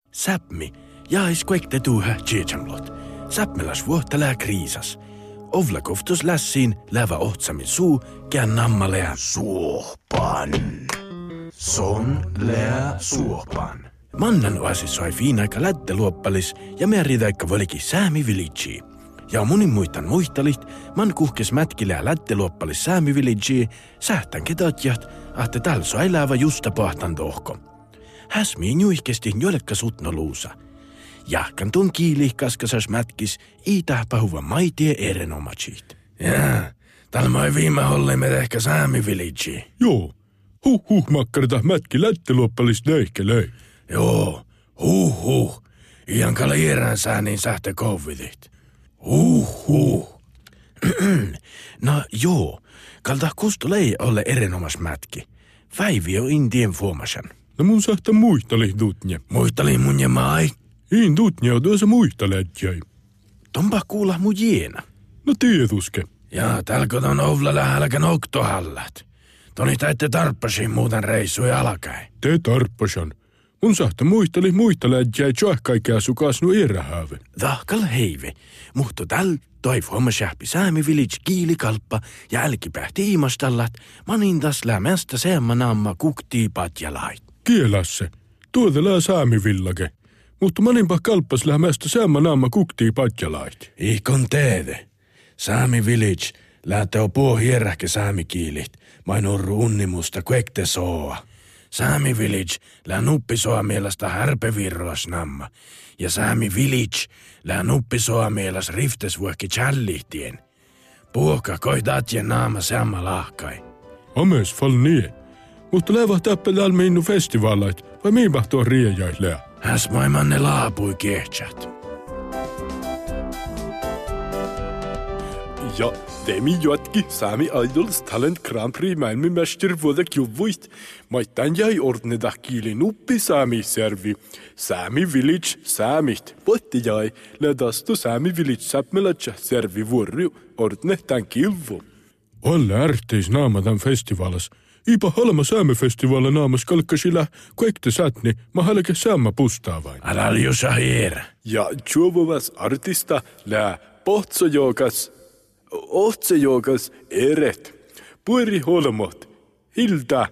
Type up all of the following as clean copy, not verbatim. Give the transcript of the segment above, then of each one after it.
Säpmi, jäis kuekte tuuhä tjeetsamlot. Säpmelas vuohtelää kriisas. Ovlakoftus lässiin lävä ohtsamin suu, kään nammalea suohpan. Son lää suohpan. Mannan oasi soi fiinaika lätteluoppalis ja määritäikka volikin Säämi Villagei. Ja monin muistan muistalit, man kuhkes mätkilää lätteluoppalis Säämi Villagei, sähtän ketatjat, ahte talso ei läävä justa pahtan tohko. Häsmiin juihkesti jolekka sutno luusa. Jahkan tuon kiili kaskasas mätkis, iitä pahuva maitie erenomatsit. Jaa, talmoi viime holleimme ehkä Säämi Villagei. Joo, makkarita mätki lätteluoppalis näihkelöi. Joo, iän kalierän sääniin sähte kovvidit. No joo, kalta kustulei ole erinomas mätki. Päivi on intien fuomasan. No mun sähtä muistali tutnje. Muistali mun ja mai? Iin tutnje on tuossa muistaletjäi. Tompa kuulla mun jiena. No tietuske. Jaa, tälkö ton ovla lähelläkän oktohallat. Toni täitte tarppasiin muuten reissuja alkaen. Te tarppasan. Mun sähtä muistaletjäi tjoahkaikea sukasnu erähäve. Tahkal heive, mutta täl toi fuoma sähpi Säämi Village kiilikalppa ja älkipähti iimastallat, manintas lämästä seemmanaamma kuktii patjalait. Kielässe, tuotelää Säämi Village, mutta maninpa kalppas lämästä seemmanaamma kuktii patjalait. Ihkon teede. Säämi Village lähtee puu hierähke Säämi kiilit, mainurru unnimusta kuekte soa. Säämi Village lää nuppisoa mielestä härpevirroas namma, ja Säämi Village lää nuppisoa mielestä riftesvuokki tjällihtien. Puhka koitatjen naama seamma lahkai. Ames fall nie, mutta läävä täppelääl minnu festivaalait, vai miinpä tuo riejäis lää? Häsmaimanne laapui kehtsät. Ja Demi jatki Sami Idols Talent Grand Prix maailmanmäster vuoda kilvuist. Maittain jäi ordneda kiili nuppi Sami servi. Sami Village Samit. Potti jäi ledastu Sami Village säpmelätsä servi vuorri ordne tän kilvu. Olla ärteis naama tän festivaalas. Ipa halma Sääme-festivaala naamas kalkkasilla kuekte sätni mahalake Säämä pustaa vain. Älä liusa hiera. Ja juovuvas artista lää Ohtsejokas eret. Pueri holmot. Hilda.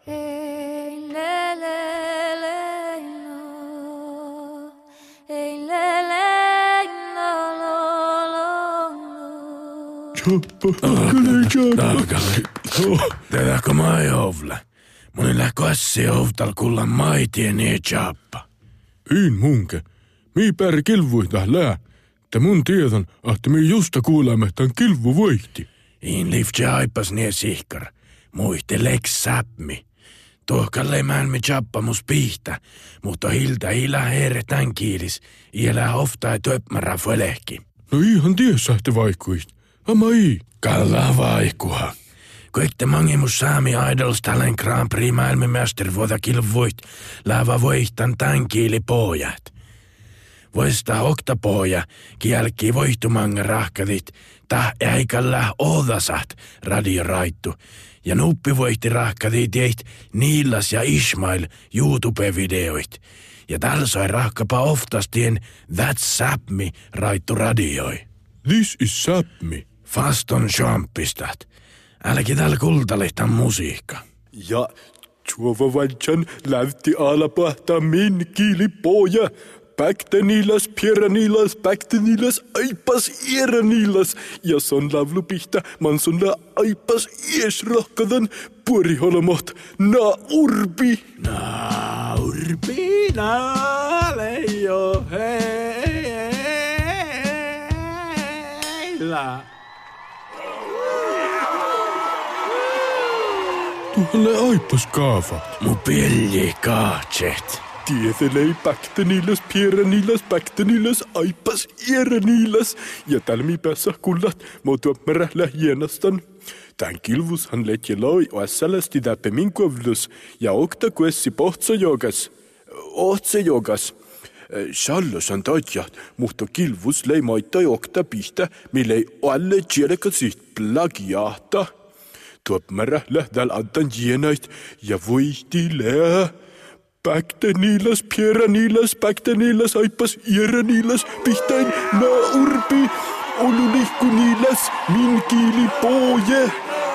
Tätäkö mai ovla? Monilla kassi ovtal kulla maitie nie chappa. Iin munke. Mii pär kilvuita lää. Te mun tiedon, että me justa kuulemme tämän kilvu voihti. Iin liftse aipas nie sihkar. Muiste Lex Säpmi. Tohkalle määlmi chappamus pihtä, mutta hiltä ila heere tän kiilis. Ielää ofta ei töpmärä fölehki. No ihan tiessähte vaikuist. Amma ii. Kalla vaikuha. Kuitte mangimus Sami Idols Talent Grand Prix maailmanmäster vuoda kilvuit. Läävä voihtan tän kiili pojat. Voista oktapoja, kielki voihtumanga rahkadit, tah äikällä oodasat radioraittu, ja nuppi voihti rahkadit jeit Niilas ja Ismail YouTube-videoit, ja tällä sai rahkapa oftastien That's Säpmi raittu radioi. This is Säpmi. Faston champistat, älki tällä kultalehtan musiikka. Ja juovavaitsan lähti alapahtaa min kiilipoja. Päktenilas, pieranilas, päktenilas, aipas ieranilas. Ja son lavlupihta, man son la aipas iesrahkadan puoriholmot na urbi. Na urbi, na leijo, heillä. Tuhalle aipas kaafat. Mu pilli kaatset. Tietelei päktenilas, pieranilas, aipas ieranilas. Ja tälmi päässä kullat, muutua märählä hienastan. Tän kilvushan letje loi oassalasti täpä min kovlus. Ja okta kuessi ohtsejogas. Sallos on toitjat, mutta kilvus lei maittai okta pihtä, millei alle tjelekat plagiaata. Tuop märählä täl antan jienait ja voihti lää. Päkteniilas, pieraniilas, päkteniilas, aippas, ieraniilas, pihtain, urpi, olulihkuniilas, min kiili poje.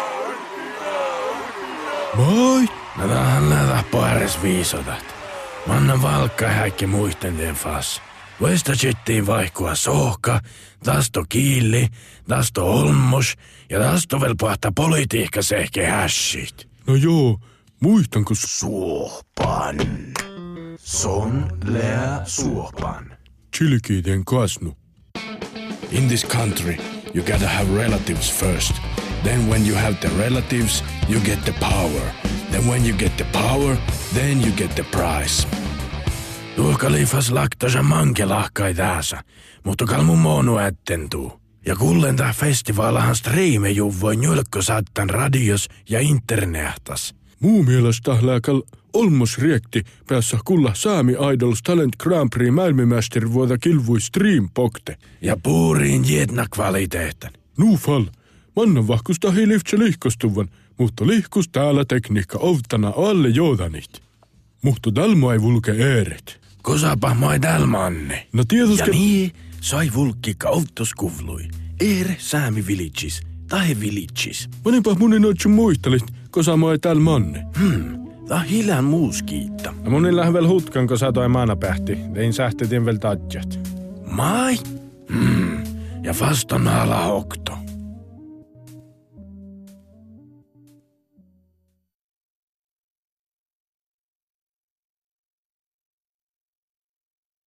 Moi! No tähän näitä pares viisotat. Manna valkka häikki muisten teen fas. Voista chittiin vaikkua sohka, tasto kiilli, tasto olmos ja tasto vel pahta politiikka sehke hässit. No joo, muistanko Suopan. Son lea suopan. chilikiiten kasnu? In this country, you gotta have relatives first. Then when you have the relatives, you get the power. Then when you get the power, then you get the prize. Tuokalifas laktosa mankelahkai tässä, mutta kalmun moonu ättentuu. Ja kullen tää festivaalahan striimejuvoi njulkko saattan radios ja internehtas. Muu mielestä lääkäl olmos riekti päässä kulla Sami Idols Talent Grand Prix maailmanmästeri vuoda kilvui streampokte. Ja puuriin jedna kvaliteetten. Nuufal, mannan vahkusta hei liftse lihkostuvan, mutta lihkus täällä tekniikka ovtana alle joodanit. Mutta dalmo ei vulke eeret. Kosapa mai dalmanne. No tietysti... Ja niin sai vulkkikka ovtoskuvlui. Eere Sami Villages, tahe Villages. Manenpa munen otsu muistelit, kosa moi täällä manne. Tää hiljan muuskiitta. No munin lähvel hutkan, kun satoi maanapähti. Tein sähtetin vel tatjat. Mai? Ja vastan ala okto.